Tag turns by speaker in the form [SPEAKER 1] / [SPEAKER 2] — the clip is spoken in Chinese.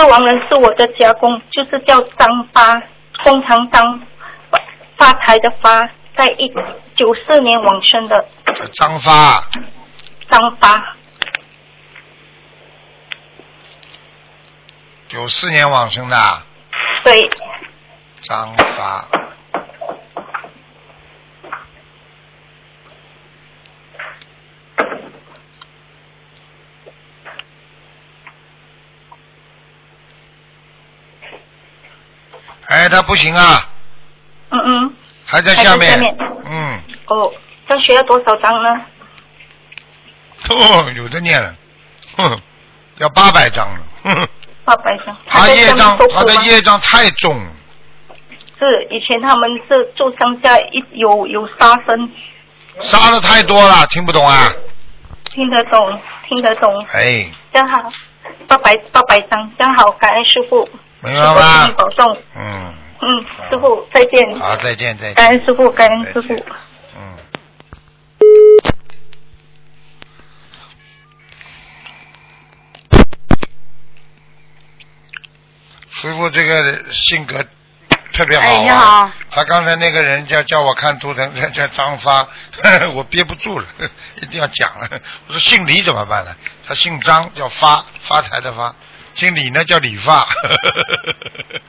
[SPEAKER 1] 个亡人是我的家公，就是叫张发，工厂张，发财的发，在1994年往生的。
[SPEAKER 2] 张发。
[SPEAKER 1] 张发。
[SPEAKER 2] 94年往生的。
[SPEAKER 1] 对。
[SPEAKER 2] 张发。哎，他不行啊。还在下面。
[SPEAKER 1] 哦，这需要多少张呢？
[SPEAKER 2] 有的念了，要800张了。
[SPEAKER 1] 800张。
[SPEAKER 2] 他的业障太重了。
[SPEAKER 1] 是，以前他们是住乡下有杀生。
[SPEAKER 2] 杀的太多了，听不懂啊？
[SPEAKER 1] 听得懂。
[SPEAKER 2] 哎。
[SPEAKER 1] 这样好，800张，这样好，感恩师父。
[SPEAKER 2] 明白吗？
[SPEAKER 1] 保重。师父再见。
[SPEAKER 2] 好，再见。
[SPEAKER 1] 感恩师父。
[SPEAKER 2] 师父这个性格特别好。
[SPEAKER 3] 哎，你好。
[SPEAKER 2] 他刚才那个人叫我看图腾，叫张发，我憋不住了，一定要讲了。我说姓李怎么办呢？他姓张，叫发财的发；姓李呢，叫理发。